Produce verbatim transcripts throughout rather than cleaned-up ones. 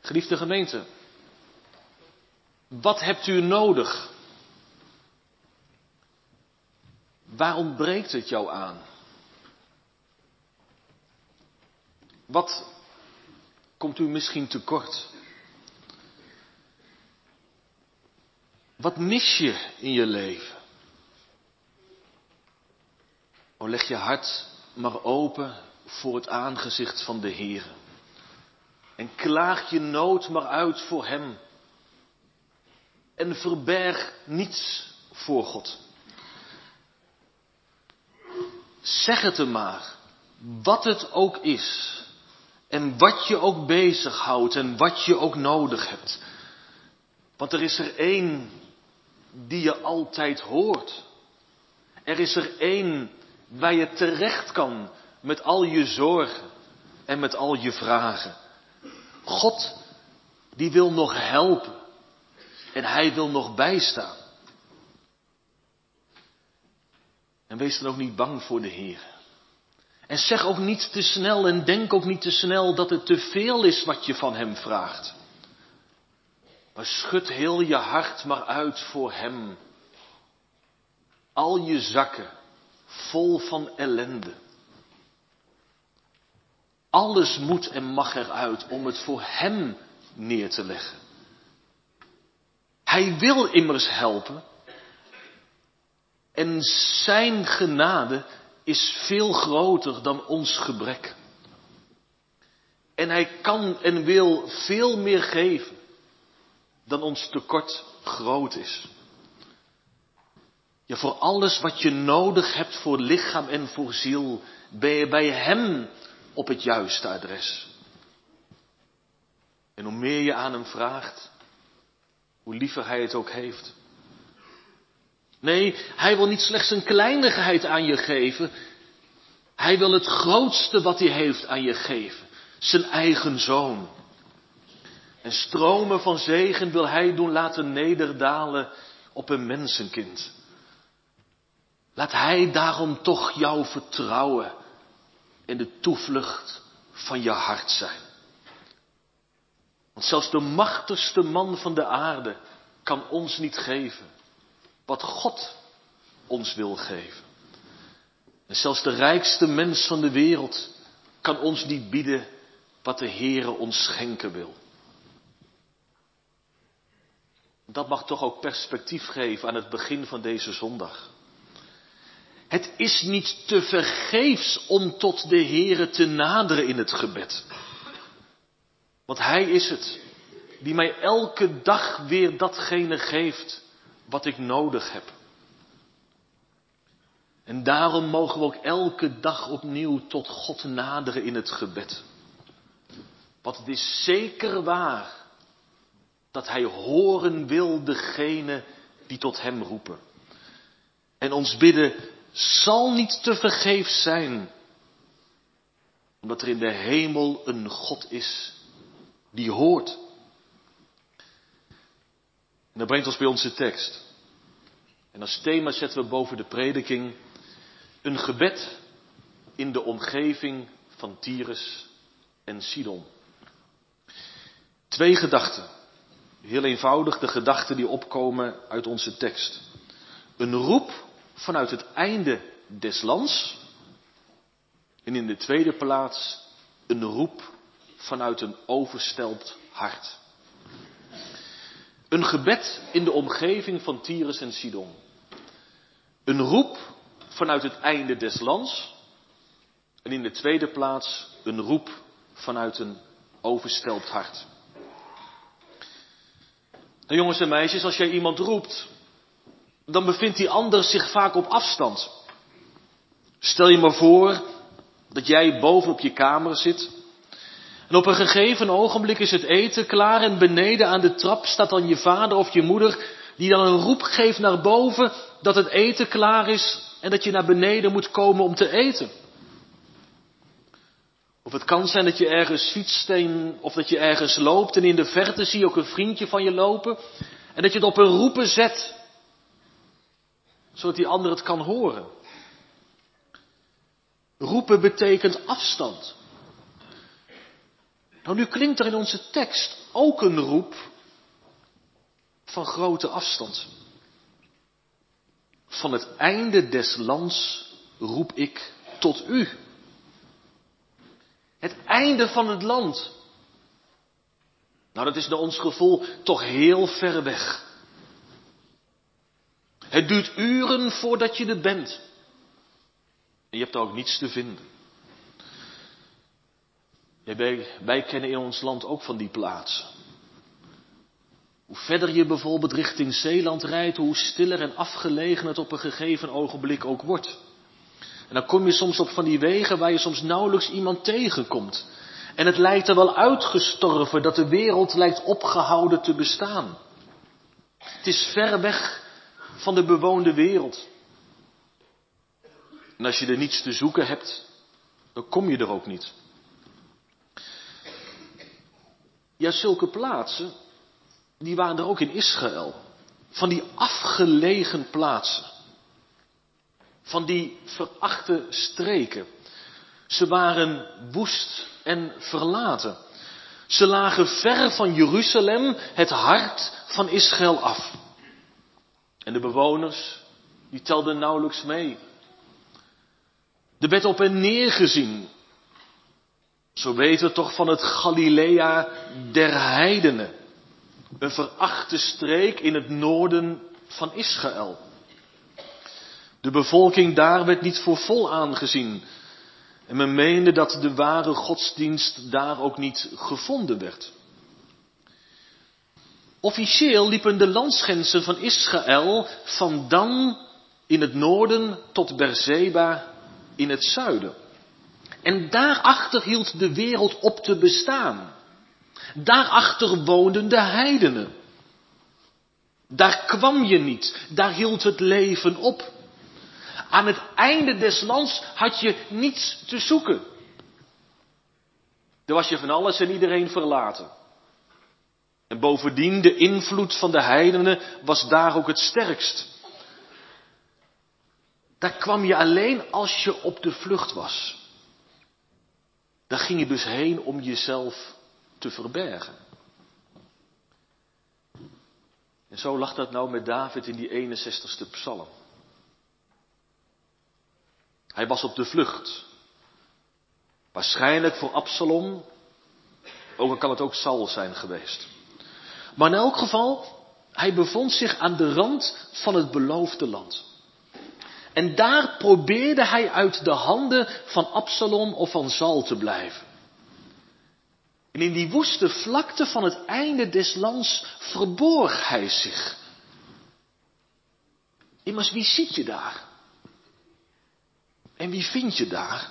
Geliefde gemeente, wat hebt u nodig? Waar ontbreekt het jou aan? Wat komt u misschien tekort? Wat mis je in je leven? O, leg je hart maar open voor het aangezicht van de Heer. En klaag je nood maar uit voor Hem. En verberg niets voor God. Zeg het hem maar, wat het ook is. En wat je ook bezighoudt en wat je ook nodig hebt. Want er is er één die je altijd hoort. Er is er één waar je terecht kan met al je zorgen en met al je vragen. God, die wil nog helpen. En hij wil nog bijstaan. En wees dan ook niet bang voor de Heer. En zeg ook niet te snel en denk ook niet te snel dat het te veel is wat je van hem vraagt. Maar schud heel je hart maar uit voor hem. Al je zakken vol van ellende. Alles moet en mag eruit om het voor hem neer te leggen. Hij wil immers helpen. En zijn genade is veel groter dan ons gebrek. En hij kan en wil veel meer geven dan ons tekort groot is. Ja, voor alles wat je nodig hebt voor lichaam en voor ziel, ben je bij hem op het juiste adres. En hoe meer je aan hem vraagt, hoe liever hij het ook heeft. Nee, hij wil niet slechts een kleinigheid aan je geven. Hij wil het grootste wat hij heeft aan je geven. Zijn eigen zoon. En stromen van zegen wil hij doen laten nederdalen op een mensenkind. Laat hij daarom toch jouw vertrouwen en de toevlucht van je hart zijn. Want zelfs de machtigste man van de aarde kan ons niet geven wat God ons wil geven. En zelfs de rijkste mens van de wereld kan ons niet bieden wat de Heere ons schenken wil. Dat mag toch ook perspectief geven aan het begin van deze zondag. Het is niet te vergeefs om tot de Heere te naderen in het gebed. Want Hij is het die mij elke dag weer datgene geeft wat ik nodig heb. En daarom mogen we ook elke dag opnieuw tot God naderen in het gebed. Want het is zeker waar dat Hij horen wil degene die tot Hem roepen. En ons bidden zal niet te vergeefs zijn, omdat er in de hemel een God is die hoort. En dat brengt ons bij onze tekst. En als thema zetten we boven de prediking een gebed in de omgeving van Tyrus en Sidon. Twee gedachten. Heel eenvoudig de gedachten die opkomen uit onze tekst. Een roep vanuit het einde des lands. En in de tweede plaats een roep vanuit een overstelpt hart. Een gebed in de omgeving van Tyrus en Sidon. Een roep vanuit het einde des lands. En in de tweede plaats een roep vanuit een overstelpt hart. Nou jongens en meisjes, als jij iemand roept, dan bevindt die ander zich vaak op afstand. Stel je maar voor dat jij boven op je kamer zit. En op een gegeven ogenblik is het eten klaar en beneden aan de trap staat dan je vader of je moeder die dan een roep geeft naar boven dat het eten klaar is en dat je naar beneden moet komen om te eten. Of het kan zijn dat je ergens fietst en, of dat je ergens loopt en in de verte zie je ook een vriendje van je lopen en dat je het op een roepen zet, zodat die ander het kan horen. Roepen betekent afstand. Nou, nu klinkt er in onze tekst ook een roep van grote afstand. Van het einde des lands roep ik tot u. Het einde van het land. Nou, dat is naar ons gevoel toch heel ver weg. Het duurt uren voordat je er bent. En je hebt er ook niets te vinden. Ja, wij, wij kennen in ons land ook van die plaatsen. Hoe verder je bijvoorbeeld richting Zeeland rijdt, hoe stiller en afgelegen het op een gegeven ogenblik ook wordt. En dan kom je soms op van die wegen waar je soms nauwelijks iemand tegenkomt. En het lijkt er wel uitgestorven, dat de wereld lijkt opgehouden te bestaan. Het is ver weg van de bewoonde wereld. En als je er niets te zoeken hebt, dan kom je er ook niet. Ja, zulke plaatsen, die waren er ook in Israël. Van die afgelegen plaatsen. Van die verachte streken. Ze waren woest en verlaten. Ze lagen ver van Jeruzalem, het hart van Israël, af. En de bewoners, die telden nauwelijks mee. Er werd op hen neergezien. Zo weten we toch van het Galilea der heidenen. Een verachte streek in het noorden van Israël. De bevolking daar werd niet voor vol aangezien. En men meende dat de ware godsdienst daar ook niet gevonden werd. Officieel liepen de landsgrenzen van Israël van Dan in het noorden tot Beerseba in het zuiden. En daarachter hield de wereld op te bestaan. Daarachter woonden de heidenen. Daar kwam je niet, daar hield het leven op. Aan het einde des lands had je niets te zoeken. Er was je van alles en iedereen verlaten. En bovendien, de invloed van de heidenen was daar ook het sterkst. Daar kwam je alleen als je op de vlucht was. Daar ging je dus heen om jezelf te verbergen. En zo lag dat nou met David in die eenenzestigste psalm. Hij was op de vlucht. Waarschijnlijk voor Absalom. Ook al kan het ook Saul zijn geweest. Maar in elk geval, hij bevond zich aan de rand van het beloofde land. En daar probeerde hij uit de handen van Absalom of van Saul te blijven. En in die woeste vlakte van het einde des lands verborg hij zich. Immers, wie ziet je daar? En wie vind je daar?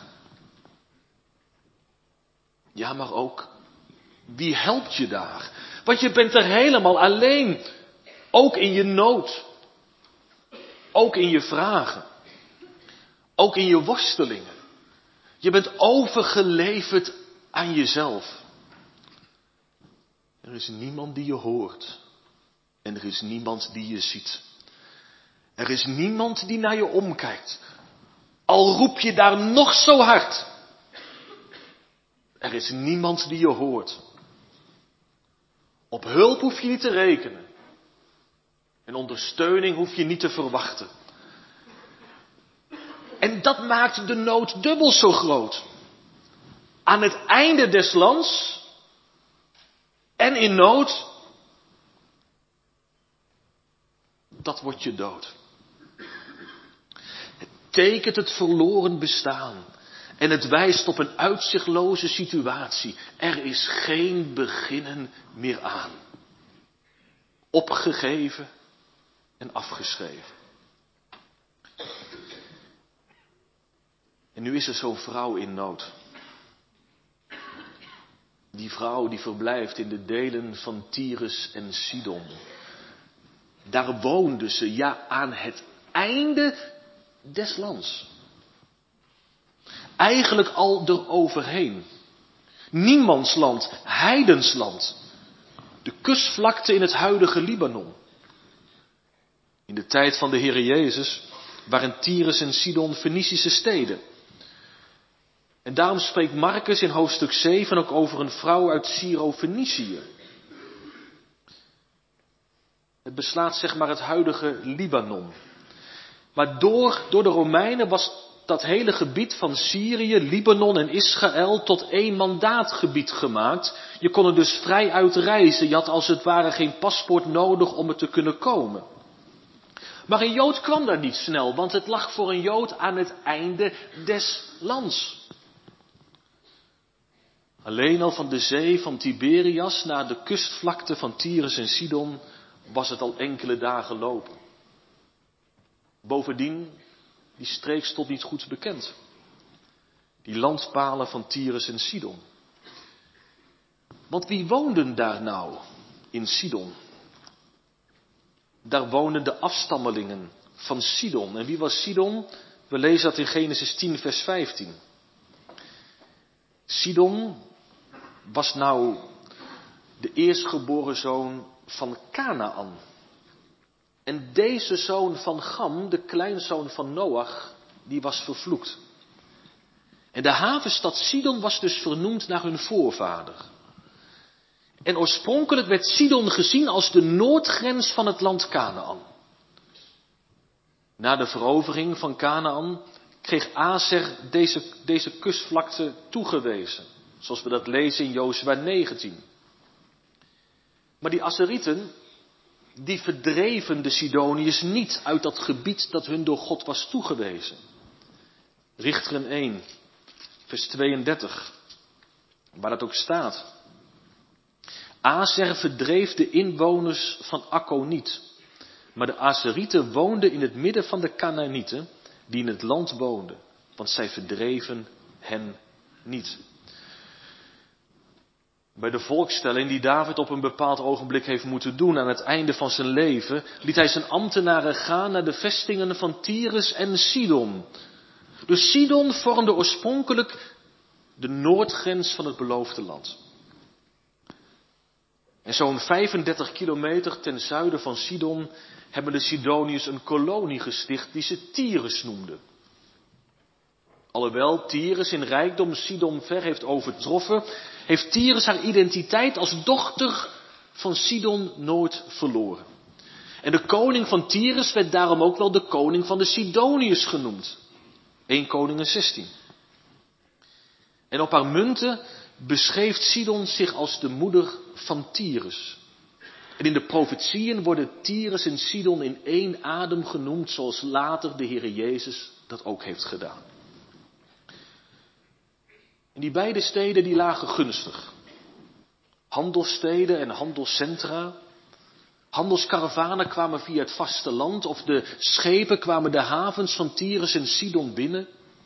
Ja, maar ook, wie helpt je daar? Want je bent er helemaal alleen. Ook in je nood. Ook in je vragen. Ook in je worstelingen. Je bent overgeleverd aan jezelf. Er is niemand die je hoort. En er is niemand die je ziet. Er is niemand die naar je omkijkt. Al roep je daar nog zo hard. Er is niemand die je hoort. Op hulp hoef je niet te rekenen. En ondersteuning hoef je niet te verwachten. En dat maakt de nood dubbel zo groot. Aan het einde des lands en in nood, dat wordt je dood. Het tekent het verloren bestaan. En het wijst op een uitzichtloze situatie. Er is geen beginnen meer aan. Opgegeven en afgeschreven. En nu is er zo'n vrouw in nood. Die vrouw die verblijft in de delen van Tyrus en Sidon. Daar woonde ze, ja, aan het einde des lands. Eigenlijk al eroverheen. Niemandsland, heidensland. De kustvlakte in het huidige Libanon. In de tijd van de Heere Jezus waren Tyrus en Sidon Fenicische steden. En daarom spreekt Marcus in hoofdstuk zeven ook over een vrouw uit Syro-Fenicië. Het beslaat zeg maar het huidige Libanon. Maar door, door de Romeinen was dat hele gebied van Syrië, Libanon en Israël tot één mandaatgebied gemaakt. Je kon er dus vrij uit reizen. Je had als het ware geen paspoort nodig om er te kunnen komen. Maar een Jood kwam daar niet snel, want het lag voor een Jood aan het einde des lands. Alleen al van de zee van Tiberias naar de kustvlakte van Tyrus en Sidon was het al enkele dagen lopen. Bovendien, die streek stond niet goed bekend. Die landpalen van Tyrus en Sidon. Want wie woonden daar nou in Sidon? Daar woonden de afstammelingen van Sidon. En wie was Sidon? We lezen dat in Genesis tien vers vijftien. Sidon was nou de eerstgeboren zoon van Kanaan. En deze zoon van Gam, de kleinzoon van Noach, die was vervloekt. En de havenstad Sidon was dus vernoemd naar hun voorvader. En oorspronkelijk werd Sidon gezien als de noordgrens van het land Kanaan. Na de verovering van Kanaan kreeg Aser deze, deze kustvlakte toegewezen. Zoals we dat lezen in Jozua negentien. Maar die Aserieten, die verdreven de Sidoniërs niet uit dat gebied dat hun door God was toegewezen. Richteren één, vers tweeëndertig, waar dat ook staat. Aser verdreef de inwoners van Akko niet, maar de Aserieten woonden in het midden van de Kanaanieten die in het land woonden, want zij verdreven hen niet. Bij de volkstelling die David op een bepaald ogenblik heeft moeten doen aan het einde van zijn leven, liet hij zijn ambtenaren gaan naar de vestingen van Tyrus en Sidon. Dus Sidon vormde oorspronkelijk de noordgrens van het beloofde land. En zo'n vijfendertig kilometer ten zuiden van Sidon hebben de Sidoniërs een kolonie gesticht die ze Tyrus noemden. Alhoewel Tyrus in rijkdom Sidon ver heeft overtroffen, heeft Tyrus haar identiteit als dochter van Sidon nooit verloren. En de koning van Tyrus werd daarom ook wel de koning van de Sidoniërs genoemd. Eerste Koningen zestien. En op haar munten beschreef Sidon zich als de moeder van Tyrus. En in de profetieën worden Tyrus en Sidon in één adem genoemd, zoals later de Heere Jezus dat ook heeft gedaan. En die beide steden die lagen gunstig. Handelssteden en handelscentra. Handelskaravanen kwamen via het vasteland of de schepen kwamen de havens van Tyrus en Sidon binnen.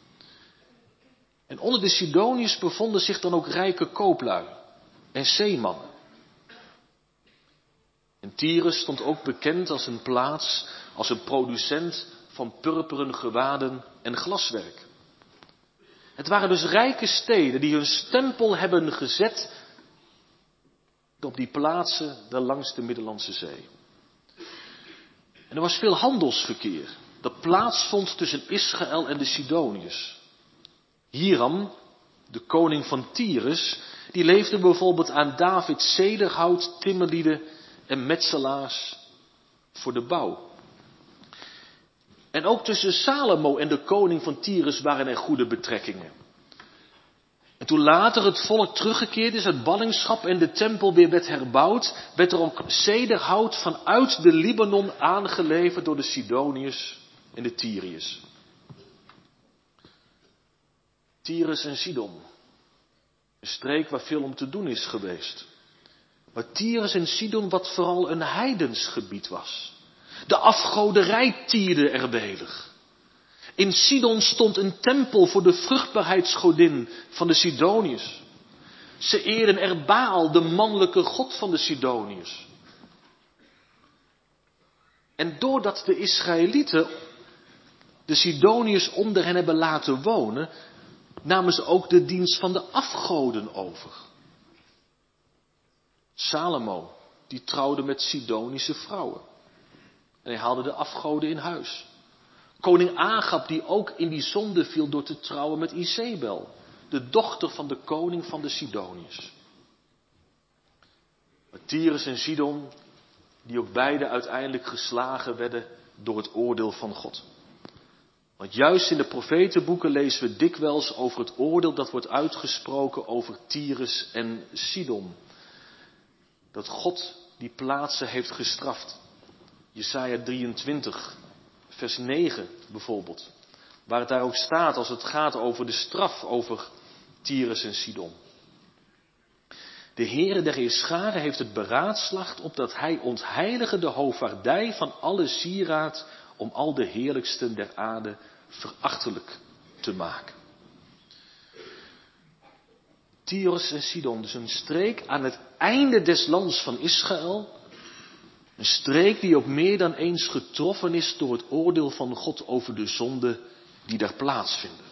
En onder de Sidoniërs bevonden zich dan ook rijke kooplui en zeemannen. En Tyrus stond ook bekend als een plaats, als een producent van purperen gewaden en glaswerk. Het waren dus rijke steden die hun stempel hebben gezet op die plaatsen daar langs de Middellandse Zee. En er was veel handelsverkeer dat plaatsvond tussen Israël en de Sidoniërs. Hiram, de koning van Tyrus, die leefde bijvoorbeeld aan Davids cederhout, timmerlieden en metselaars voor de bouw. En ook tussen Salomo en de koning van Tyrus waren er goede betrekkingen. En toen later het volk teruggekeerd is uit ballingschap en de tempel weer werd herbouwd, werd er ook cederhout vanuit de Libanon aangeleverd door de Sidoniërs en de Tyriërs. Tyrus en Sidon, een streek waar veel om te doen is geweest. Maar Tyrus en Sidon wat vooral een heidens gebied was. De afgoderij tierde er welig. In Sidon stond een tempel voor de vruchtbaarheidsgodin van de Sidoniërs. Ze eerden er Baal, de mannelijke god van de Sidoniërs. En doordat de Israëlieten de Sidoniërs onder hen hebben laten wonen, namen ze ook de dienst van de afgoden over. Salomo, die trouwde met Sidonische vrouwen. En hij haalde de afgoden in huis. Koning Agab, die ook in die zonde viel door te trouwen met Izebel, de dochter van de koning van de Sidoniërs. Maar Tyrus en Sidon die ook beide uiteindelijk geslagen werden door het oordeel van God. Want juist in de profetenboeken lezen we dikwijls over het oordeel dat wordt uitgesproken over Tyrus en Sidon. Dat God die plaatsen heeft gestraft. Jesaja drieëntwintig, vers negen bijvoorbeeld. Waar het daar ook staat als het gaat over de straf over Tyrus en Sidon. De Heere der Heerscharen heeft het beraadslaagd opdat hij ontheilige de hoofdvaardij van alle sieraad om al de heerlijksten der aarde verachtelijk te maken. Tyrus en Sidon, dus een streek aan het einde des lands van Israël. Een streek die ook meer dan eens getroffen is door het oordeel van God over de zonden die daar plaatsvinden.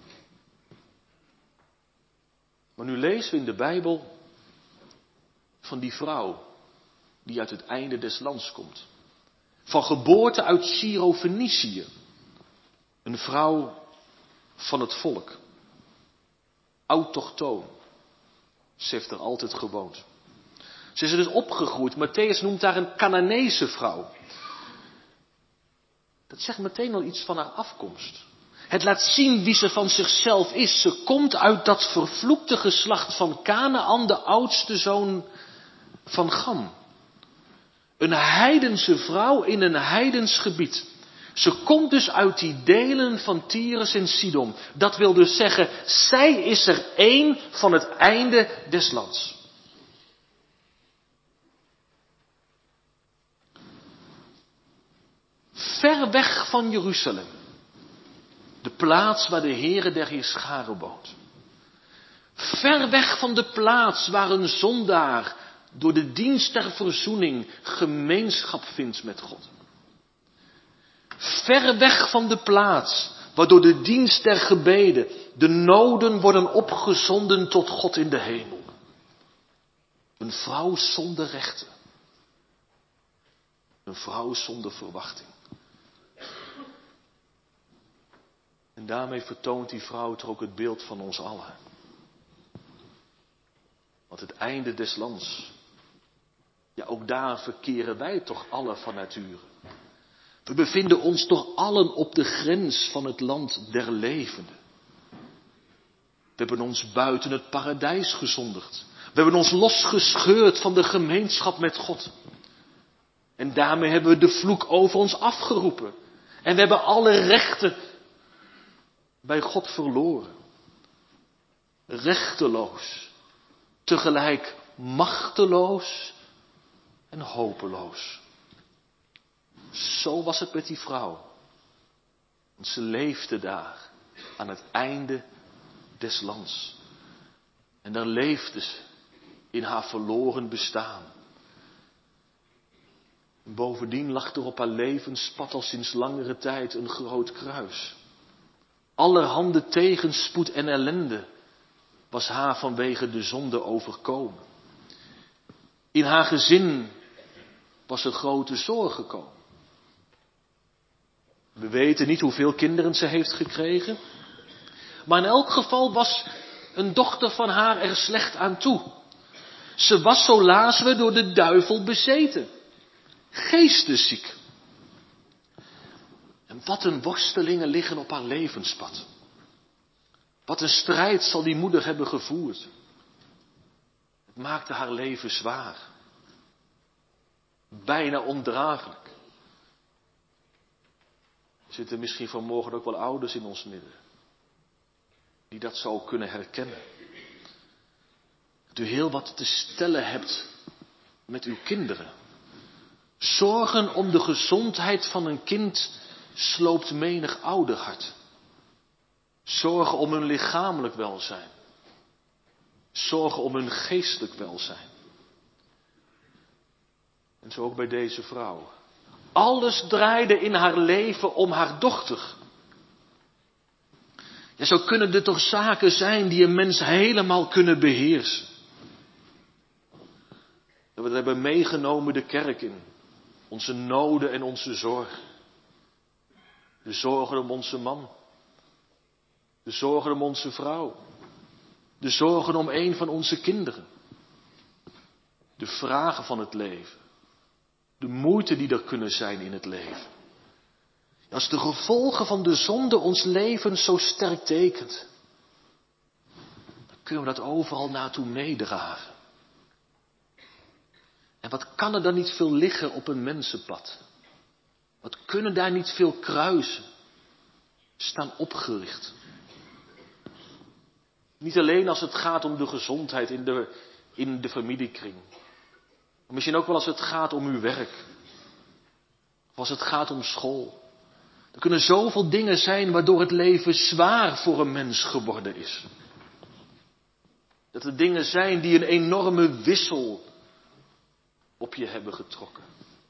Maar nu lezen we in de Bijbel van die vrouw die uit het einde des lands komt. Van geboorte uit Syro-Fenicië. Een vrouw van het volk. Autochtoon. Ze heeft er altijd gewoond. Ze is er dus opgegroeid. Matthäus noemt haar een Canaanese vrouw. Dat zegt meteen al iets van haar afkomst. Het laat zien wie ze van zichzelf is. Ze komt uit dat vervloekte geslacht van Kanaan, de oudste zoon van Gam. Een heidense vrouw in een heidens gebied. Ze komt dus uit die delen van Tyrus en Sidon. Dat wil dus zeggen, zij is er één van het einde des lands. Ver weg van Jeruzalem. De plaats waar de Heere der Heerscharen woont. Ver weg van de plaats waar een zondaar door de dienst der verzoening gemeenschap vindt met God. Ver weg van de plaats waar door de dienst der gebeden de noden worden opgezonden tot God in de hemel. Een vrouw zonder rechten. Een vrouw zonder verwachting. En daarmee vertoont die vrouw toch ook het beeld van ons allen. Want het einde des lands, ja ook daar verkeren wij toch allen van nature. We bevinden ons toch allen op de grens van het land der levenden. We hebben ons buiten het paradijs gezondigd. We hebben ons losgescheurd van de gemeenschap met God. En daarmee hebben we de vloek over ons afgeroepen. En we hebben alle rechten bij God verloren. Rechteloos. Tegelijk machteloos en hopeloos. Zo was het met die vrouw. Want ze leefde daar aan het einde des lands. En daar leefde ze in haar verloren bestaan. Bovendien lag er op haar levenspad al sinds langere tijd een groot kruis. Allerhande tegenspoed en ellende was haar vanwege de zonde overkomen. In haar gezin was er grote zorg gekomen. We weten niet hoeveel kinderen ze heeft gekregen. Maar in elk geval was een dochter van haar er slecht aan toe. Ze was, zo lazen we, door de duivel bezeten. Geestesziek. En wat een worstelingen liggen op haar levenspad. Wat een strijd zal die moeder hebben gevoerd. Het maakte haar leven zwaar. Bijna ondraaglijk. Er zitten misschien vanmorgen ook wel ouders in ons midden. Die dat zo kunnen herkennen. Dat u heel wat te stellen hebt met uw kinderen. Zorgen om de gezondheid van een kind sloopt menig ouderhart. Zorgen om hun lichamelijk welzijn. Zorgen om hun geestelijk welzijn. En zo ook bij deze vrouw. Alles draaide in haar leven om haar dochter. Ja, zo kunnen er toch zaken zijn die een mens helemaal kunnen beheersen. Dat we dat hebben meegenomen de kerk in. Onze noden en onze zorgen. De zorgen om onze man. De zorgen om onze vrouw. De zorgen om een van onze kinderen. De vragen van het leven. De moeite die er kunnen zijn in het leven. Als de gevolgen van de zonde ons leven zo sterk tekent, dan kunnen we dat overal naartoe meedragen. En wat kan er dan niet veel liggen op een mensenpad? Wat kunnen daar niet veel kruisen staan opgericht? Niet alleen als het gaat om de gezondheid in de, in de familiekring. Maar misschien ook wel als het gaat om uw werk. Of als het gaat om school. Er kunnen zoveel dingen zijn waardoor het leven zwaar voor een mens geworden is. Dat er dingen zijn die een enorme wissel op je hebben getrokken.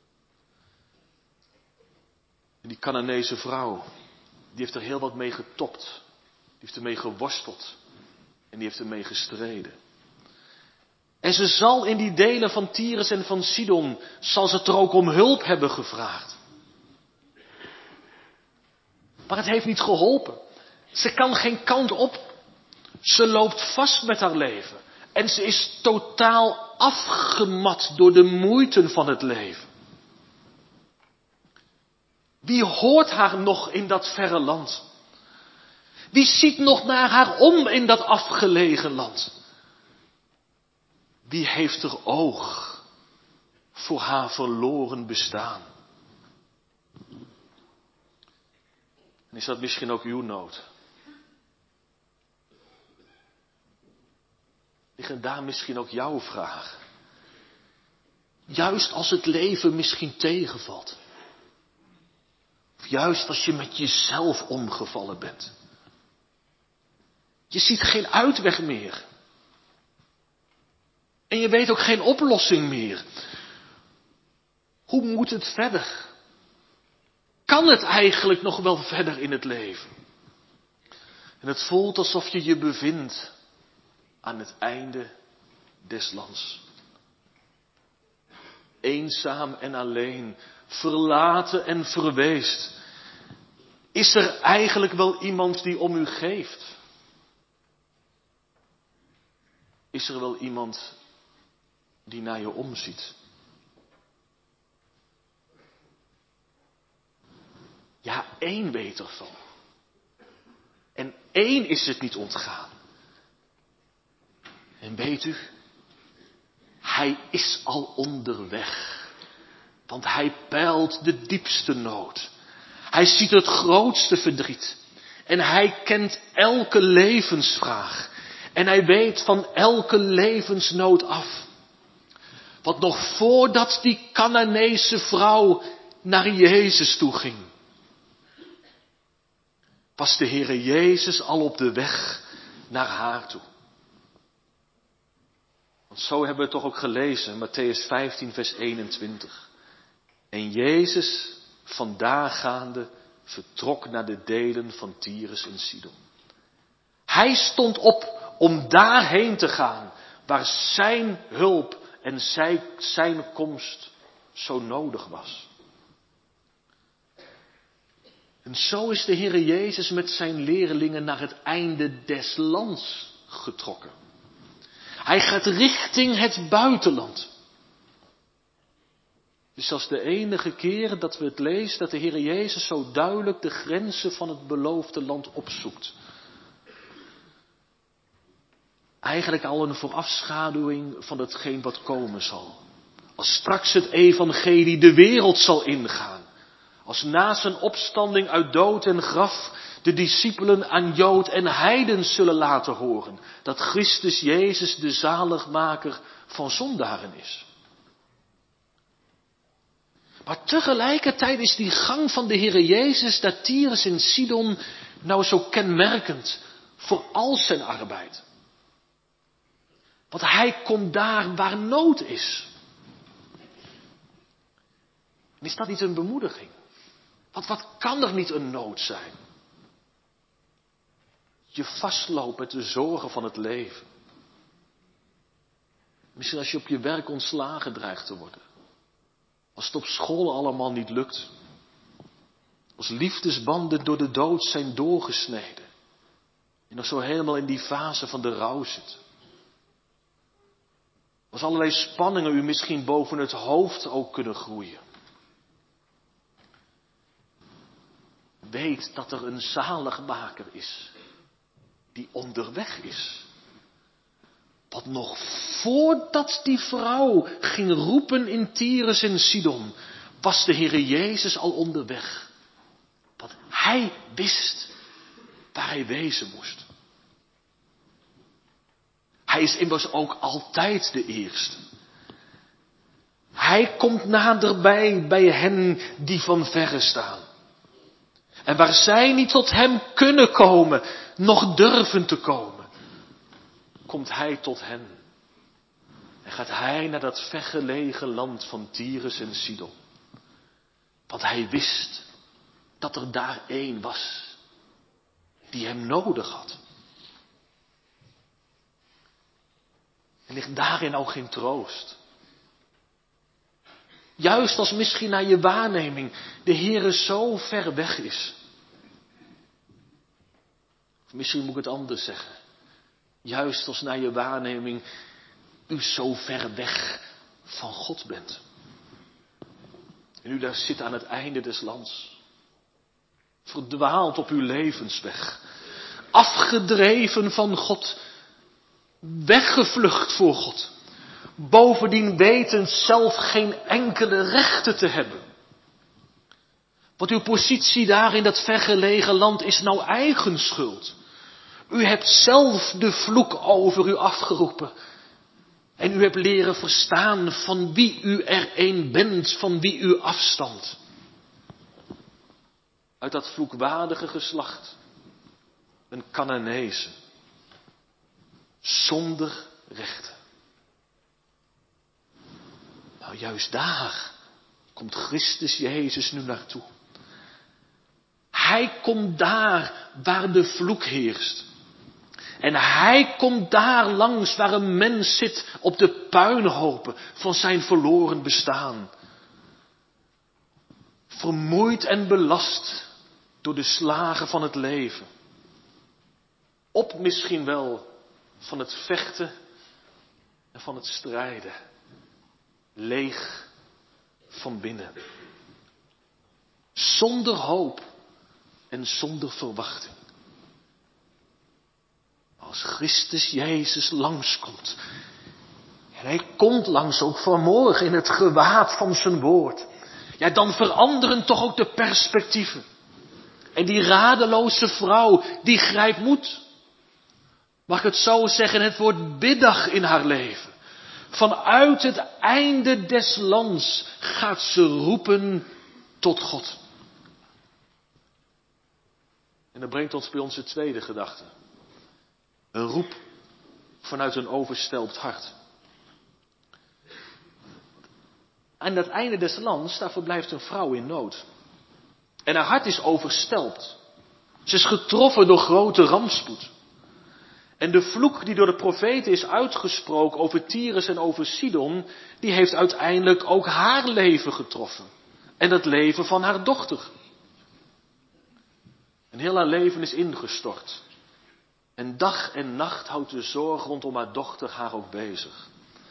En die Canaanese vrouw, die heeft er heel wat mee getopt. Die heeft ermee geworsteld. En die heeft ermee gestreden. En ze zal in die delen van Tyrus en van Sidon, zal ze er ook om hulp hebben gevraagd. Maar het heeft niet geholpen. Ze kan geen kant op. Ze loopt vast met haar leven. En ze is totaal afgemat door de moeiten van het leven. Wie hoort haar nog in dat verre land? Wie ziet nog naar haar om in dat afgelegen land? Wie heeft er oog voor haar verloren bestaan? En is dat misschien ook uw nood? Liggen daar misschien ook jouw vragen? Juist als het leven misschien tegenvalt. Of juist als je met jezelf omgevallen bent. Je ziet geen uitweg meer. En je weet ook geen oplossing meer. Hoe moet het verder? Kan het eigenlijk nog wel verder in het leven? En het voelt alsof je je bevindt aan het einde des lands. Eenzaam en alleen, verlaten en verweest. Is er eigenlijk wel iemand die om u geeft? Is er wel iemand die naar je omziet? Ja, één weet ervan. En één is het niet ontgaan. En weet u, hij is al onderweg. Want hij peilt de diepste nood. Hij ziet het grootste verdriet. En hij kent elke levensvraag. En hij weet van elke levensnood af. Want nog voordat die Canaanese vrouw naar Jezus toe ging, was de Heere Jezus al op de weg naar haar toe. Want zo hebben we het toch ook gelezen, Mattheüs vijftien vers eenentwintig. En Jezus, vandaar gaande, vertrok naar de delen van Tyrus en Sidon. Hij stond op om daarheen te gaan, waar zijn hulp en zijn, zijn komst zo nodig was. En zo is de Heere Jezus met zijn leerlingen naar het einde des lands getrokken. Hij gaat richting het buitenland. Dus dat is de enige keer dat we het lezen dat de Heere Jezus zo duidelijk de grenzen van het beloofde land opzoekt. Eigenlijk al een voorafschaduwing van hetgeen wat komen zal. Als straks het evangelie de wereld zal ingaan. Als na zijn opstanding uit dood en graf de discipelen aan Jood en Heiden zullen laten horen. Dat Christus Jezus de zaligmaker van zondaren is. Maar tegelijkertijd is die gang van de Heere Jezus naar Tyrus en Sidon nou zo kenmerkend voor al zijn arbeid. Want hij komt daar waar nood is. En is dat niet een bemoediging? Want wat kan er niet een nood zijn? Je vastloopt met de zorgen van het leven. Misschien als je op je werk ontslagen dreigt te worden. Als het op school allemaal niet lukt. Als liefdesbanden door de dood zijn doorgesneden. En nog zo helemaal in die fase van de rouw zit. Als allerlei spanningen u misschien boven het hoofd ook kunnen groeien. Weet dat er een zaligmaker is. Die onderweg is. Want nog voordat die vrouw ging roepen in Tyrus en Sidon, was de Heere Jezus al onderweg. Want hij wist waar hij wezen moest. Hij is immers ook altijd de eerste. Hij komt naderbij bij hen die van verre staan. En waar zij niet tot hem kunnen komen, nog durven te komen, komt hij tot hen. En gaat hij naar dat vergelegen land van Tyrus en Sidon. Want hij wist dat er daar één was die hem nodig had. En ligt daarin ook geen troost. Juist als misschien naar je waarneming de Heere zo ver weg is. Of misschien moet ik het anders zeggen. Juist als naar je waarneming u zo ver weg van God bent. En u daar zit aan het einde des lands. Verdwaald op uw levensweg. Afgedreven van God. Weggevlucht voor God. Bovendien wetend zelf geen enkele rechten te hebben. Want uw positie daar in dat vergelegen land is nou eigen schuld. U hebt zelf de vloek over u afgeroepen. En u hebt leren verstaan van wie u er een bent, van wie u afstamt. Uit dat vloekwaardige geslacht. Een Cananeese. Zonder rechten. Nou, juist daar komt Christus Jezus nu naartoe. Hij komt daar waar de vloek heerst. En hij komt daar langs waar een mens zit op de puinhopen van zijn verloren bestaan. Vermoeid en belast door de slagen van het leven. Op misschien wel van het vechten en van het strijden. Leeg van binnen. Zonder hoop en zonder verwachting. Als Christus Jezus langskomt. En hij komt langs ook vanmorgen in het gewaad van zijn woord. Ja, dan veranderen toch ook de perspectieven. En die radeloze vrouw, die grijpt moed. Mag ik het zo zeggen, het wordt biddag in haar leven. Vanuit het einde des lands gaat ze roepen tot God. En dat brengt ons bij onze tweede gedachte. Een roep vanuit een overstelpt hart. Aan het einde des lands, daar verblijft een vrouw in nood. En haar hart is overstelpt. Ze is getroffen door grote rampspoed. En de vloek die door de profeten is uitgesproken over Tyrus en over Sidon, die heeft uiteindelijk ook haar leven getroffen. En het leven van haar dochter. En heel haar leven is ingestort. En dag en nacht houdt de zorg rondom haar dochter haar ook bezig.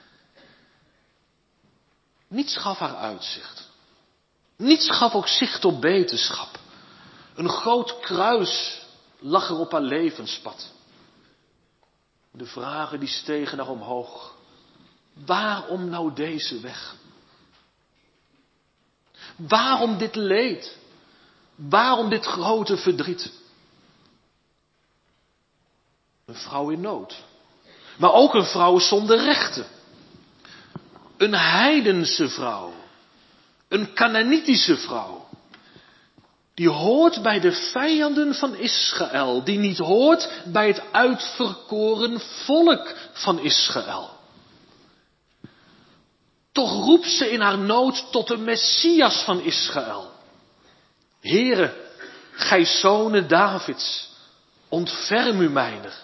Niets gaf haar uitzicht. Niets gaf ook zicht op beterschap. Een groot kruis lag er op haar levenspad. De vragen die stegen naar omhoog. Waarom nou deze weg? Waarom dit leed? Waarom dit grote verdriet? Een vrouw in nood. Maar ook een vrouw zonder rechten. Een heidense vrouw. Een Kanaanitische vrouw. Die hoort bij de vijanden van Israël. Die niet hoort bij het uitverkoren volk van Israël. Toch roept ze in haar nood tot de Messias van Israël. Heere, gij zonen Davids, ontferm u mijner.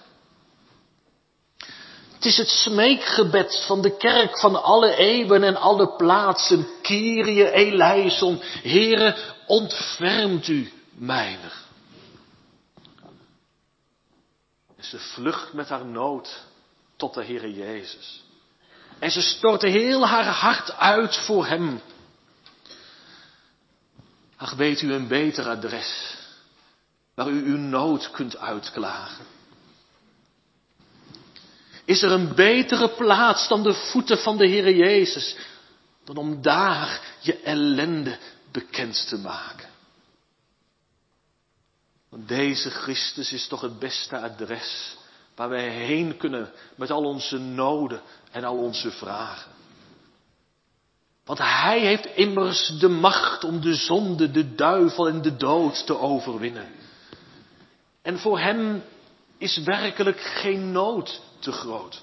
Het is het smeekgebed van de kerk van alle eeuwen en alle plaatsen. Kyrie eleison, Heere, ontfermt u mijner. En ze vlucht met haar nood tot de Heere Jezus. En ze stortte heel haar hart uit voor hem. Ach, weet u een beter adres waar u uw nood kunt uitklagen? Is er een betere plaats dan de voeten van de Heere Jezus, dan om daar je ellende bekend te maken? Want deze Christus is toch het beste adres waar wij heen kunnen met al onze noden en al onze vragen. Want Hij heeft immers de macht om de zonde, de duivel en de dood te overwinnen. En voor Hem is werkelijk geen nood te groot.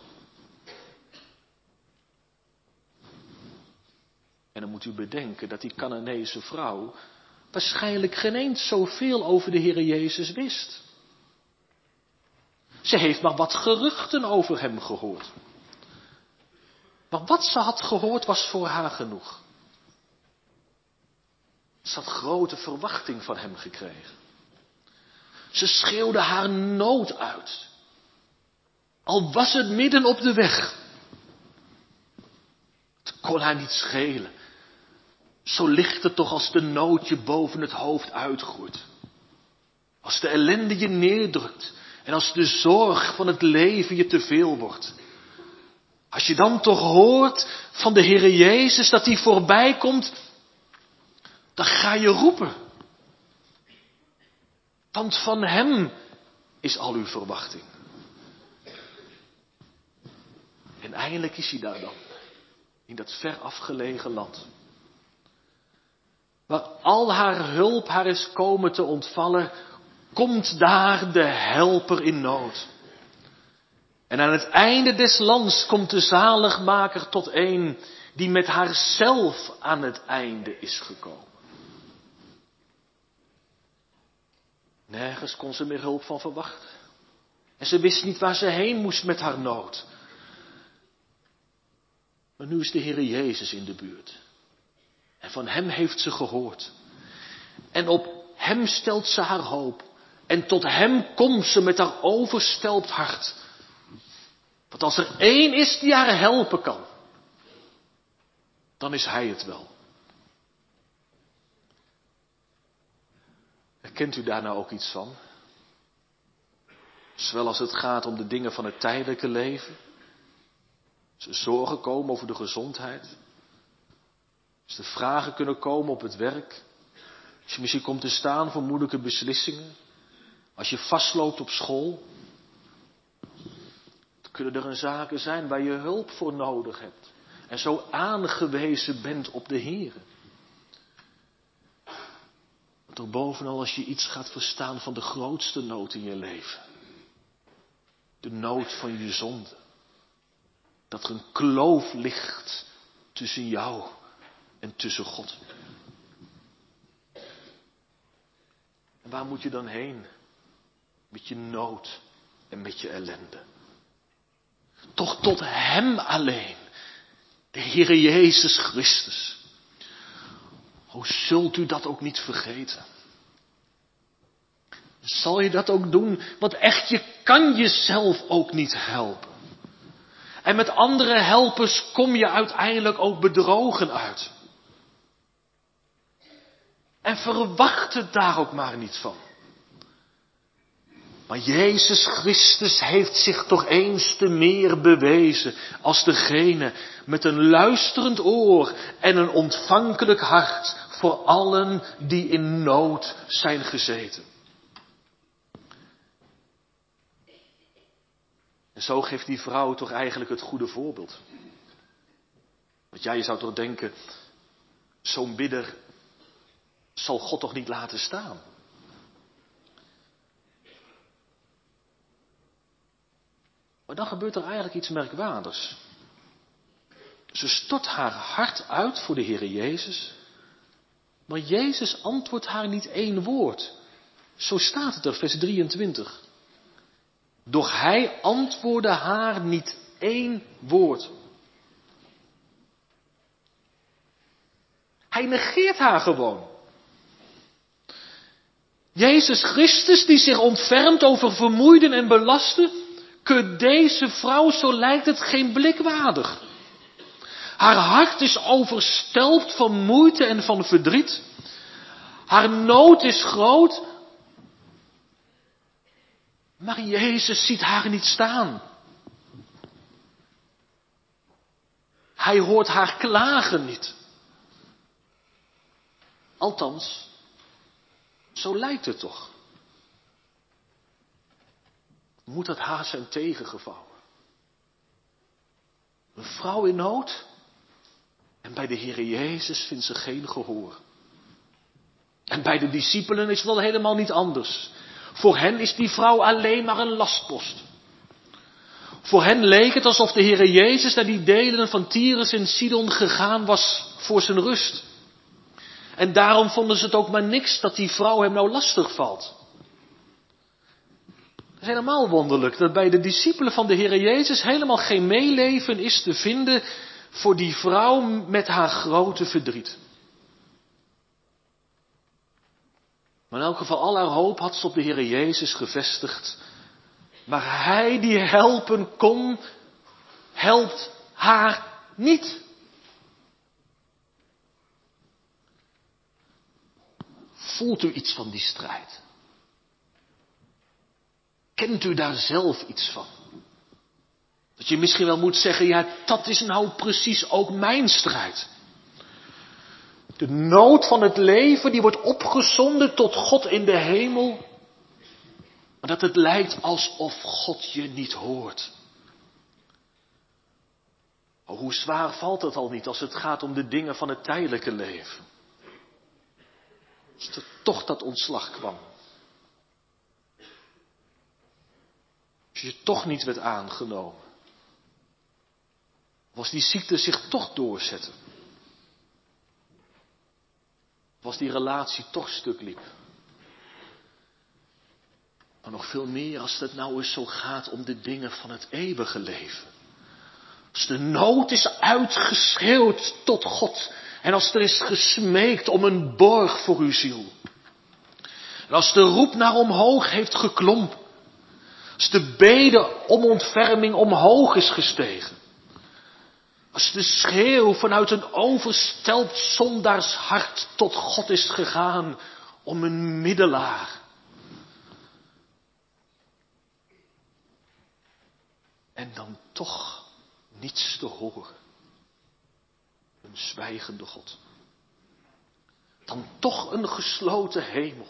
En dan moet u bedenken dat die Canaanese vrouw waarschijnlijk geen eens zoveel over de Heere Jezus wist. Ze heeft maar wat geruchten over Hem gehoord. Maar wat ze had gehoord was voor haar genoeg. Ze had grote verwachting van Hem gekregen. Ze schreeuwde haar nood uit. Al was het midden op de weg. Het kon haar niet schelen. Zo ligt het toch als de nood je boven het hoofd uitgroeit. Als de ellende je neerdrukt. En als de zorg van het leven je te veel wordt. Als je dan toch hoort van de Heere Jezus dat Hij voorbij komt. Dan ga je roepen. Want van Hem is al uw verwachting. En eindelijk is Hij daar dan. In dat ver afgelegen land. Waar al haar hulp haar is komen te ontvallen. Komt daar de helper in nood. En aan het einde des lands komt de zaligmaker tot een die met haarzelf aan het einde is gekomen. Nergens kon ze meer hulp van verwachten. En ze wist niet waar ze heen moest met haar nood. Maar nu is de Heere Jezus in de buurt. En van Hem heeft ze gehoord. En op Hem stelt ze haar hoop. En tot Hem komt ze met haar overstelpt hart. Want als er één is die haar helpen kan, dan is Hij het wel. Herkent u daar nou ook iets van? Zowel als het gaat om de dingen van het tijdelijke leven. Als er zorgen komen over de gezondheid. Als er vragen kunnen komen op het werk. Als je misschien komt te staan voor moeilijke beslissingen. Als je vastloopt op school. Dan kunnen er een zaken zijn waar je hulp voor nodig hebt. En zo aangewezen bent op de Heere. Toch bovenal als je iets gaat verstaan van de grootste nood in je leven. De nood van je zonde. Dat er een kloof ligt tussen jou en tussen God. En waar moet je dan heen? Met je nood en met je ellende. Toch tot Hem alleen. De Heere Jezus Christus. O, zult u dat ook niet vergeten? Zal je dat ook doen? Want echt, je kan jezelf ook niet helpen. En met andere helpers kom je uiteindelijk ook bedrogen uit. En verwacht het daar ook maar niet van. Maar Jezus Christus heeft zich toch eens te meer bewezen als degene met een luisterend oor en een ontvankelijk hart voor allen die in nood zijn gezeten. En zo geeft die vrouw toch eigenlijk het goede voorbeeld. Want ja, je zou toch denken, zo'n bidder zal God toch niet laten staan. Maar dan gebeurt er eigenlijk iets merkwaardigs. Ze stort haar hart uit voor de Heere Jezus. Maar Jezus antwoordt haar niet één woord. Zo staat het er, vers drieëntwintig. Doch Hij antwoordde haar niet één woord. Hij negeert haar gewoon. Jezus Christus die zich ontfermt over vermoeiden en belasten, keurt deze vrouw, zo lijkt het, geen blik waardig. Haar hart is overstelpt van moeite en van verdriet. Haar nood is groot. Maar Jezus ziet haar niet staan. Hij hoort haar klagen niet. Althans, zo lijkt het toch. Moet dat haar zijn tegengevouwen? Een vrouw in nood en bij de Heere Jezus vindt ze geen gehoor. En bij de discipelen is het wel helemaal niet anders. Voor hen is die vrouw alleen maar een lastpost. Voor hen leek het alsof de Heere Jezus naar die delen van Tyrus en Sidon gegaan was voor zijn rust. En daarom vonden ze het ook maar niks dat die vrouw hem nou lastig valt. Het is helemaal wonderlijk dat bij de discipelen van de Heere Jezus helemaal geen meeleven is te vinden voor die vrouw met haar grote verdriet. Maar in elk geval al haar hoop had ze op de Heere Jezus gevestigd. Maar hij die helpen kon, helpt haar niet. Voelt u iets van die strijd? Kent u daar zelf iets van? Dat je misschien wel moet zeggen, ja, dat is nou precies ook mijn strijd. De nood van het leven, die wordt opgezonden tot God in de hemel. Maar dat het lijkt alsof God je niet hoort. Oh, hoe zwaar valt het al niet als het gaat om de dingen van het tijdelijke leven. Als er toch dat ontslag kwam. Als je toch niet werd aangenomen. Of als die ziekte zich toch doorzette. Of als die relatie toch stuk liep. Maar nog veel meer als het nou eens zo gaat om de dingen van het eeuwige leven. Als de nood is uitgeschreeuwd tot God. En als er is gesmeekt om een borg voor uw ziel. En als de roep naar omhoog heeft geklompen. Als de bede om ontferming omhoog is gestegen. Als de schreeuw vanuit een overstelpt zondaarshart tot God is gegaan om een middelaar. En dan toch niets te horen. Een zwijgende God. Dan toch een gesloten hemel.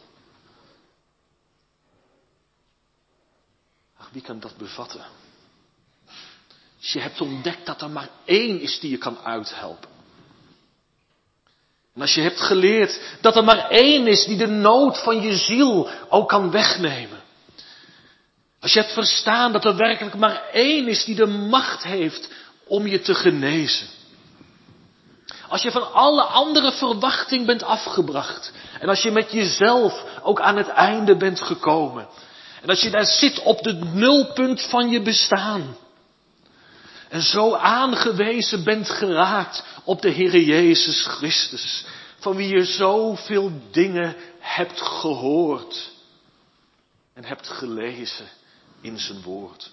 Ach, wie kan dat bevatten? Als je hebt ontdekt dat er maar één is die je kan uithelpen. En als je hebt geleerd dat er maar één is die de nood van je ziel ook kan wegnemen. Als je hebt verstaan dat er werkelijk maar één is die de macht heeft om je te genezen. Als je van alle andere verwachting bent afgebracht. En als je met jezelf ook aan het einde bent gekomen. En als je daar zit op het nulpunt van je bestaan. En zo aangewezen bent geraakt op de Heere Jezus Christus. Van wie je zoveel dingen hebt gehoord. En hebt gelezen in zijn woord.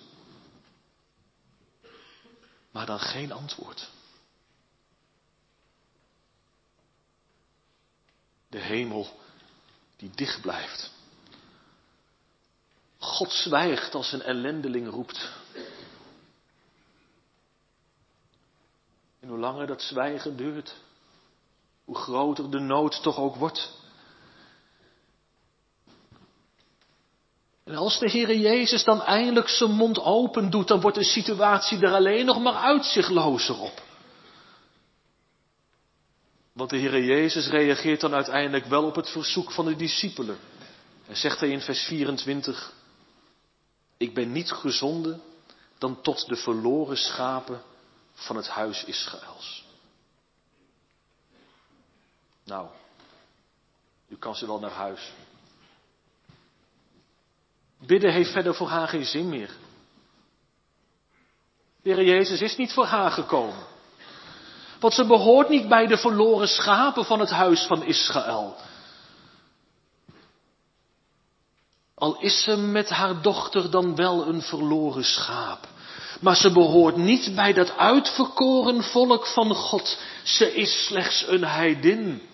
Maar dan geen antwoord. De hemel die dicht blijft. God zwijgt als een ellendeling roept. En hoe langer dat zwijgen duurt, hoe groter de nood toch ook wordt. En als de Heere Jezus dan eindelijk zijn mond open doet, dan wordt de situatie er alleen nog maar uitzichtlozer op. Want de Heere Jezus reageert dan uiteindelijk wel op het verzoek van de discipelen. En zegt hij in vers vierentwintig, ik ben niet gezonden dan tot de verloren schapen van het huis Israëls. Nou, u kan ze wel naar huis. Bidden heeft verder voor haar geen zin meer. De Heer Jezus is niet voor haar gekomen. Want ze behoort niet bij de verloren schapen van het huis van Israël. Al is ze met haar dochter dan wel een verloren schaap. Maar ze behoort niet bij dat uitverkoren volk van God. Ze is slechts een heidin.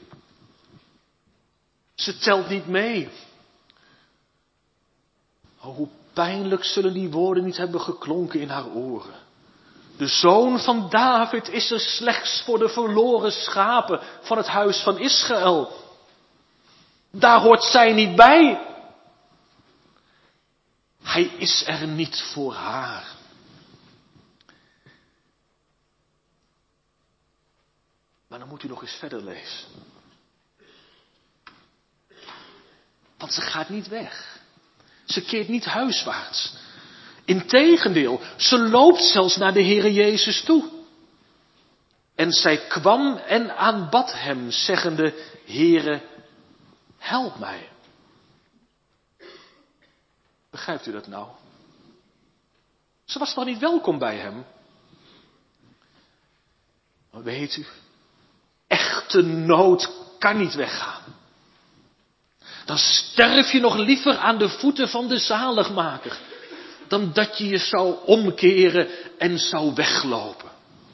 Ze telt niet mee. Oh, hoe pijnlijk zullen die woorden niet hebben geklonken in haar oren. De zoon van David is er slechts voor de verloren schapen van het huis van Israël. Daar hoort zij niet bij. Hij is er niet voor haar. Maar dan moet u nog eens verder lezen. Want ze gaat niet weg. Ze keert niet huiswaarts. Integendeel, ze loopt zelfs naar de Heere Jezus toe. En zij kwam en aanbad hem, zeggende, Heere, help mij. Begrijpt u dat nou? Ze was toch niet welkom bij hem? Maar weet u, echte nood kan niet weggaan. Dan sterf je nog liever aan de voeten van de zaligmaker, dan dat je je zou omkeren en zou weglopen.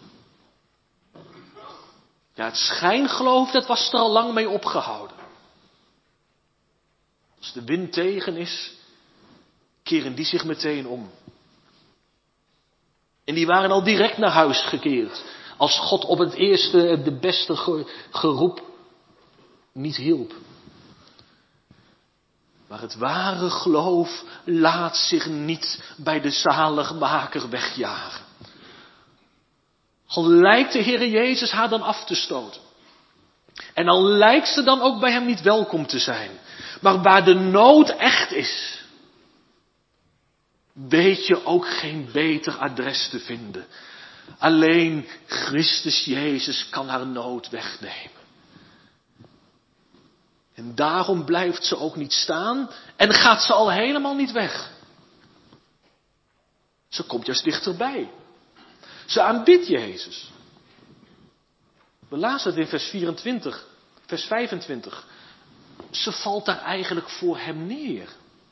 Ja, het schijngeloof, dat was er al lang mee opgehouden. Als de wind tegen is, keren die zich meteen om. En die waren al direct naar huis gekeerd, als God op het eerste, de beste geroep niet hielp. Maar het ware geloof laat zich niet bij de zaligmaker wegjagen. Al lijkt de Heere Jezus haar dan af te stoten. En al lijkt ze dan ook bij hem niet welkom te zijn. Maar waar de nood echt is, weet je ook geen beter adres te vinden. Alleen Christus Jezus kan haar nood wegnemen. En daarom blijft ze ook niet staan en gaat ze al helemaal niet weg. Ze komt juist dichterbij. Ze aanbidt Jezus. We lazen het in vers vierentwintig, vers vijfentwintig. Ze valt daar eigenlijk voor hem neer.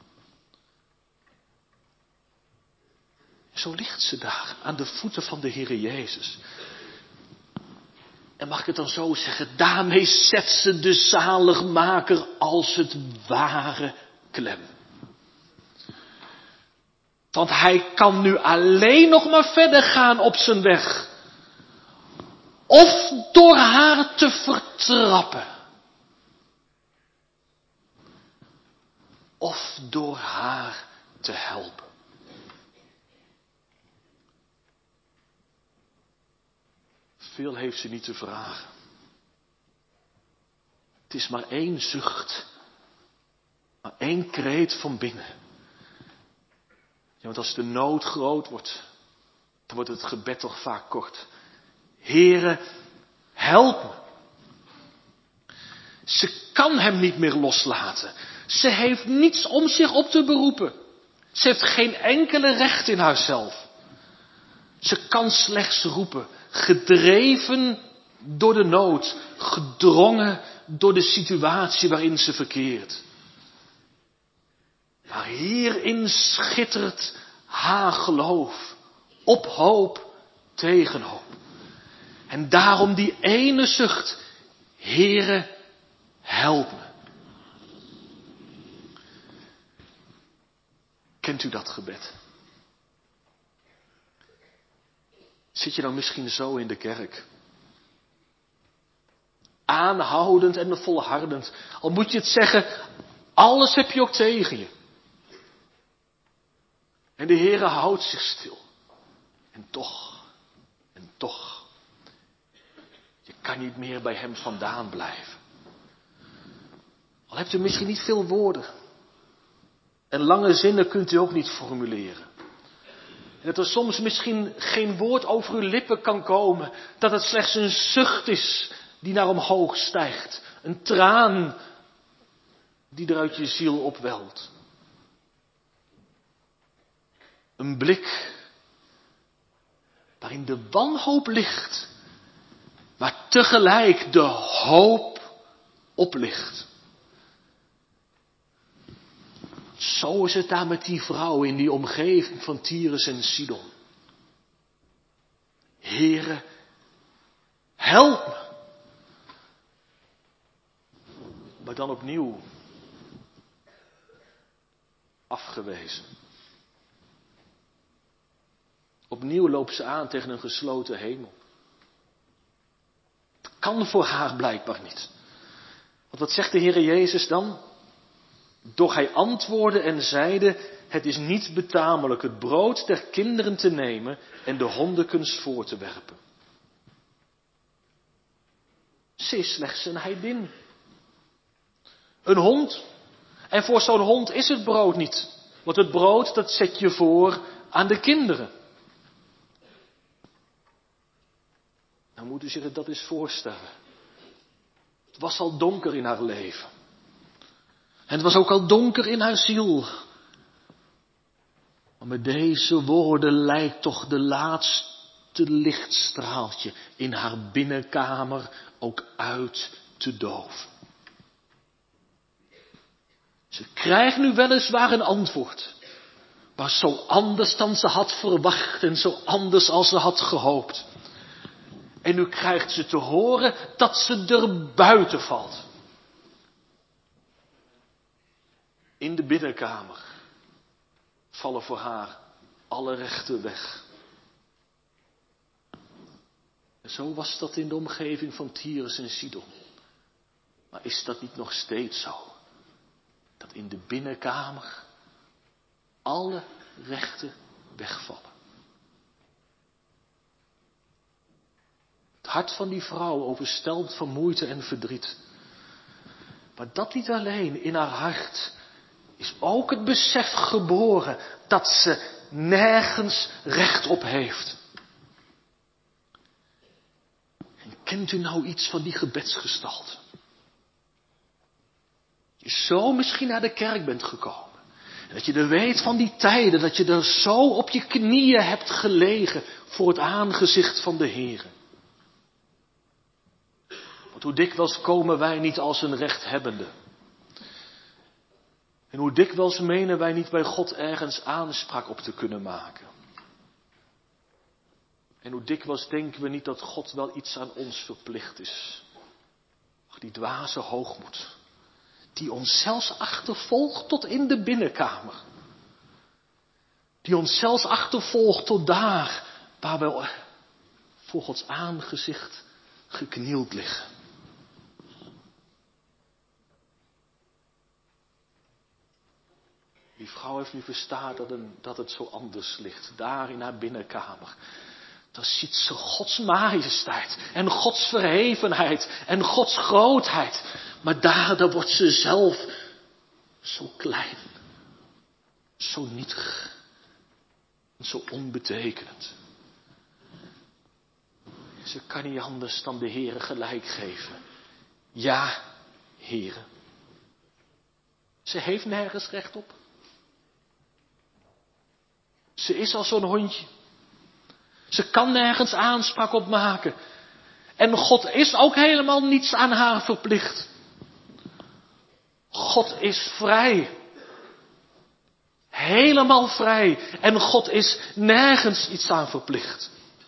Zo ligt ze daar aan de voeten van de Heere Jezus. En mag ik het dan zo zeggen, daarmee zet ze de zaligmaker als het ware klem. Want hij kan nu alleen nog maar verder gaan op zijn weg. Of door haar te vertrappen. Of door haar te helpen. Veel heeft ze niet te vragen. Het is maar één zucht. Maar één kreet van binnen. Ja, want als de nood groot wordt, dan wordt het gebed toch vaak kort. Heere, help me. Ze kan hem niet meer loslaten. Ze heeft niets om zich op te beroepen. Ze heeft geen enkele recht in haarzelf. Ze kan slechts roepen, gedreven door de nood, gedrongen door de situatie waarin ze verkeert. Maar hierin schittert haar geloof, op hoop, tegen hoop. En daarom die ene zucht, Heere, help me. Kent u dat gebed? Zit je dan misschien zo in de kerk? Aanhoudend en volhardend. Al moet je het zeggen, alles heb je ook tegen je. En de Heere houdt zich stil. En toch, en toch. Je kan niet meer bij hem vandaan blijven. Al hebt u misschien niet veel woorden. En lange zinnen kunt u ook niet formuleren. En dat er soms misschien geen woord over uw lippen kan komen. Dat het slechts een zucht is die naar omhoog stijgt. Een traan die er uit je ziel opwelt. Een blik waarin de wanhoop ligt. Maar tegelijk de hoop oplicht. Zo is het daar met die vrouw in die omgeving van Tyrus en Sidon. Heere, help me. Maar dan opnieuw afgewezen. Opnieuw loopt ze aan tegen een gesloten hemel. Het kan voor haar blijkbaar niet. Want wat zegt de Heere Jezus dan? Doch hij antwoordde en zeide, het is niet betamelijk het brood der kinderen te nemen en de hondenkens voor te werpen. Ze is slechts een heidin. Een hond. En voor zo'n hond is het brood niet. Want het brood, dat zet je voor aan de kinderen. Dan moet u zich dat eens voorstellen. Het was al donker in haar leven. En het was ook al donker in haar ziel. Maar met deze woorden lijkt toch de laatste lichtstraaltje in haar binnenkamer ook uit te doven. Ze krijgt nu weliswaar een antwoord. Maar zo anders dan ze had verwacht en zo anders als ze had gehoopt. En nu krijgt ze te horen dat ze er buiten valt. In de binnenkamer vallen voor haar alle rechten weg. En zo was dat in de omgeving van Tyrus en Sidon. Maar is dat niet nog steeds zo? Dat in de binnenkamer alle rechten wegvallen. Het hart van die vrouw overstelpt van moeite en verdriet. Maar dat niet alleen, in haar hart is ook het besef geboren dat ze nergens recht op heeft. En kent u nou iets van die gebedsgestalte? Je zo misschien naar de kerk bent gekomen. En dat je er weet van die tijden, dat je er zo op je knieën hebt gelegen voor het aangezicht van de Heere. Want hoe dikwijls komen wij niet als een rechthebbende. En hoe dikwijls menen wij niet bij God ergens aanspraak op te kunnen maken. En hoe dikwijls denken we niet dat God wel iets aan ons verplicht is. Ach, die dwaze hoogmoed. Die ons zelfs achtervolgt tot in de binnenkamer. Die ons zelfs achtervolgt tot daar waar we voor Gods aangezicht geknield liggen. Die vrouw heeft nu verstaan dat, een, dat het zo anders ligt. Daar in haar binnenkamer. Dan ziet ze Gods majesteit. En Gods verhevenheid. En Gods grootheid. Maar daar, daar wordt ze zelf zo klein. Zo nietig. En zo onbetekenend. Ze kan niet anders dan de Heere gelijk geven. Ja, Heere. Ze heeft nergens recht op. Ze is als zo'n hondje. Ze kan nergens aanspraak op maken. En God is ook helemaal niets aan haar verplicht. God is vrij. Helemaal vrij. En God is nergens iets aan verplicht.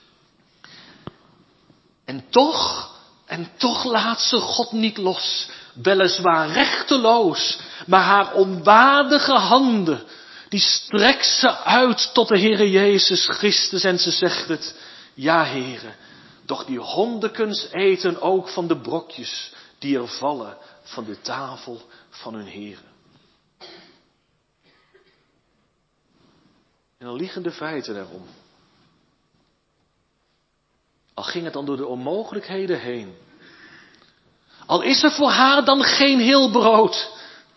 En toch, en toch laat ze God niet los. Weliswaar rechteloos, maar haar onwaardige handen, die strekt ze uit tot de Heere Jezus Christus en ze zegt het. Ja, Heere, doch die hondenkens eten ook van de brokjes die er vallen van de tafel van hun Heere. En dan liggen de feiten erom. Al ging het dan door de onmogelijkheden heen. Al is er voor haar dan geen heel brood.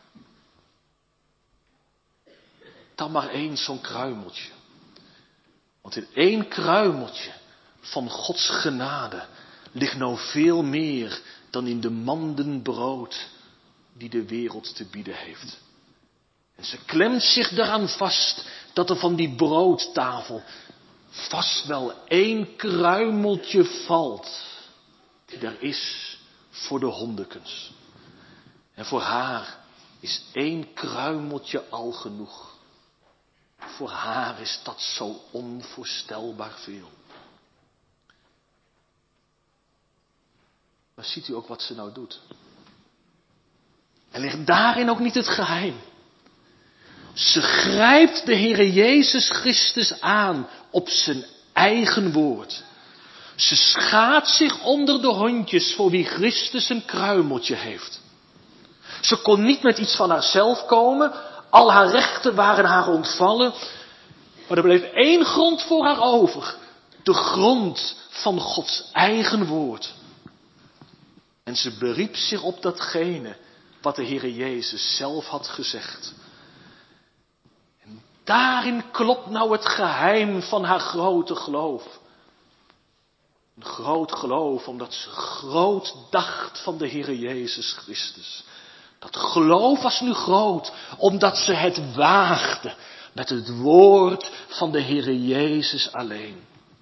Dan maar één zo'n kruimeltje. Want in één kruimeltje van Gods genade ligt nou veel meer dan in de manden brood die de wereld te bieden heeft. En ze klemt zich daaraan vast dat er van die broodtafel vast wel één kruimeltje valt die er is voor de hondenkens. En voor haar is één kruimeltje al genoeg. Voor haar is dat zo onvoorstelbaar veel. Maar ziet u ook wat ze nou doet? En ligt daarin ook niet het geheim? Ze grijpt de Heere Jezus Christus aan op zijn eigen woord. Ze schaadt zich onder de hondjes voor wie Christus een kruimeltje heeft. Ze kon niet met iets van haarzelf komen. Al haar rechten waren haar ontvallen. Maar er bleef één grond voor haar over. De grond van Gods eigen woord. En ze beriep zich op datgene wat de Heere Jezus zelf had gezegd. En daarin klopt nou het geheim van haar grote geloof. Een groot geloof omdat ze groot dacht van de Heere Jezus Christus. Dat geloof was nu groot omdat ze het waagde met het woord van de Heere Jezus alleen.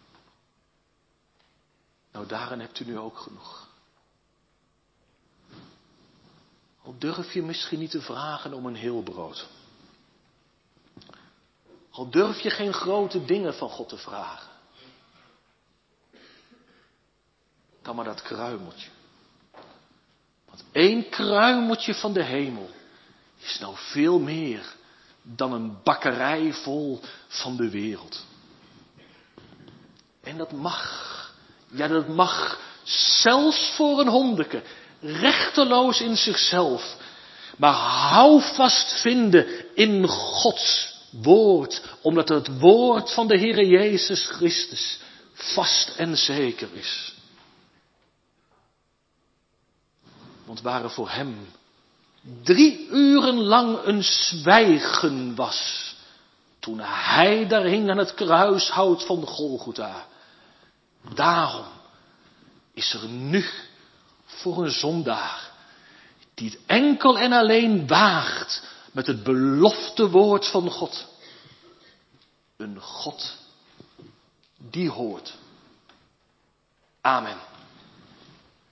Nou, daarin hebt u nu ook genoeg. Al durf je misschien niet te vragen om een heel brood. Al durf je geen grote dingen van God te vragen. Dan maar dat kruimeltje. Want één kruimeltje van de hemel is nou veel meer dan een bakkerij vol van de wereld. En dat mag. Ja, dat mag zelfs voor een hondeke. Rechteloos in zichzelf. Maar houvast vinden in Gods woord. Omdat het woord van de Heere Jezus Christus vast en zeker is. Want waar er voor hem drie uren lang een zwijgen was. Toen hij daar hing aan het kruishout van Golgotha. Daarom is er nu voor een zondaar die het enkel en alleen waagt met het belofte woord van God. Een God die hoort. Amen.